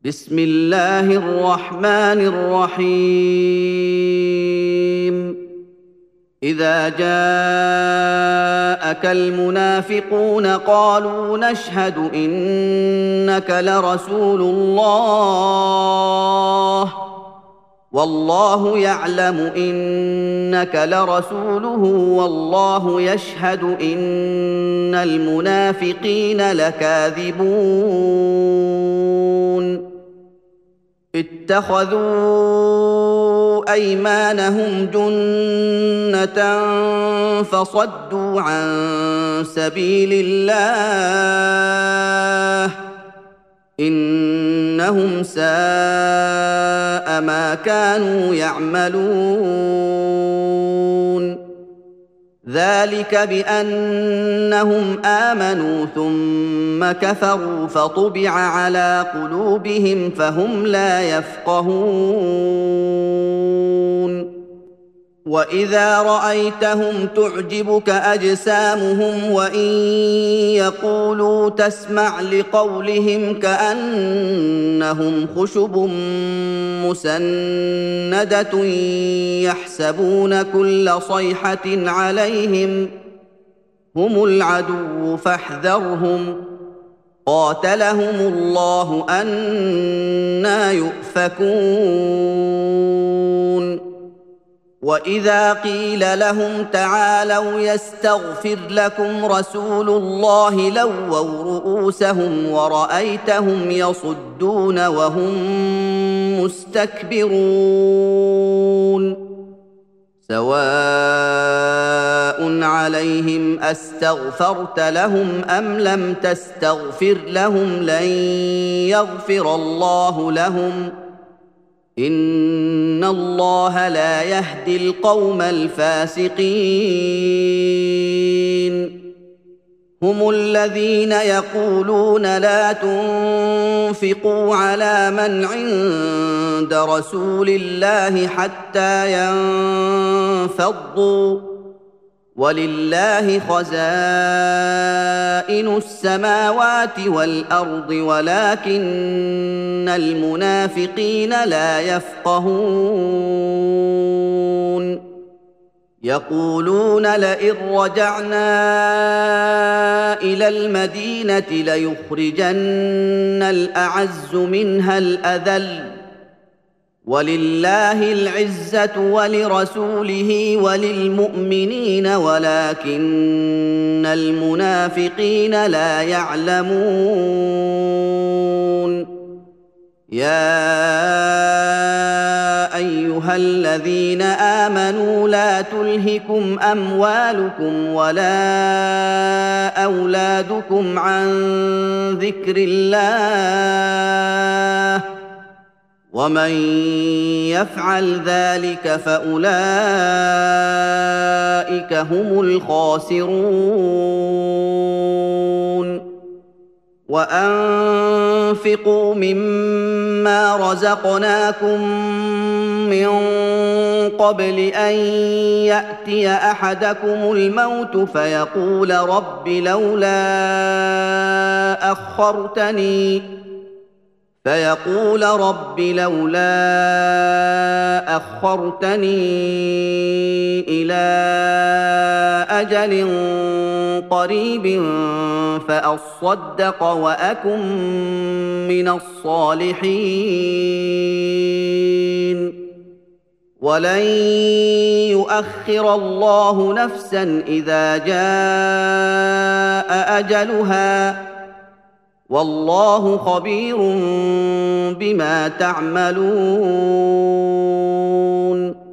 بسم الله الرحمن الرحيم. إذا جاءك المنافقون قالوا نشهد إنك لرسول الله والله يعلم إنك لرسوله والله يشهد إن المنافقين لكاذبون. اتخذوا أيمانهم جنة فصدوا عن سبيل الله إنهم ساء ما كانوا يعملون. ذلك بأنهم آمنوا ثم كفروا فطبع على قلوبهم فهم لا يفقهون. وإذا رأيتهم تعجبك أجسامهم وإن يقولوا تسمع لقولهم كأنهم خشب مسندة يحسبون كل صيحة عليهم هم العدو فاحذرهم قاتلهم الله أنى يؤفكون. وإذا قيل لهم تعالوا يستغفر لكم رسول الله لووا رؤوسهم ورأيتهم يصدون وهم مستكبرون. سواء عليهم أستغفرت لهم أم لم تستغفر لهم لن يغفر الله لهم إن الله لا يهدي القوم الفاسقين. هم الذين يقولون لا تنفقوا على من عند رسول الله حتى ينفضوا ولله خزائن السماوات والأرض ولكن المنافقين لا يفقهون. يقولون لئن رجعنا إلى المدينة ليخرجن الأعز منها الأذل ولله العزة ولرسوله وللمؤمنين ولكن المنافقين لا يعلمون. يا أيها الذين آمنوا لا تلهكم أموالكم ولا أولادكم عن ذكر الله ومن يفعل ذلك فأولئك هم الخاسرون. وأنفقوا مما رزقناكم من قبل أن يأتي أحدكم الموت فيقول رب لولا أخرتني إلى أجل قريب فأصدق وأكن من الصالحين ولن يؤخر الله نفسا إذا جاء أجلها والله خبير بما تعملون.